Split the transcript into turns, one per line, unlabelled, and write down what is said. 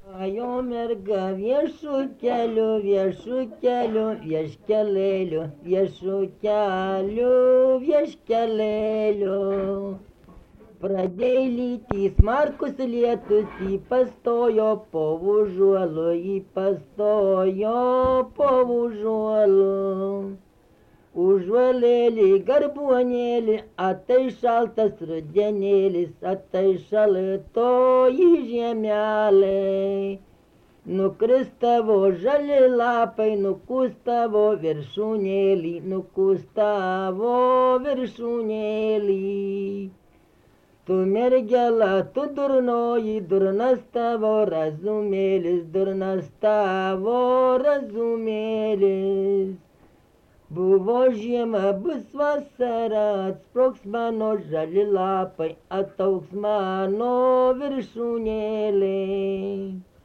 A jo merga viešu keliu, vieškelėliu, viešu keliu, vieškelėliu. Pradėjo lytys markus lietus, į pastojo po užuolu. Užuolėlį, garbuonėlį, atai šaltas rudenėlis, atai šaltoji žemelė. Nukristavo žali lapai, nukustavo viršūnėlį. Tu mergela, tu durnoji, durnas tavo razumėlis. Buvo žiema, bus vasara, atsprogs mano žali lapai, ataugs mano viršūnėlė.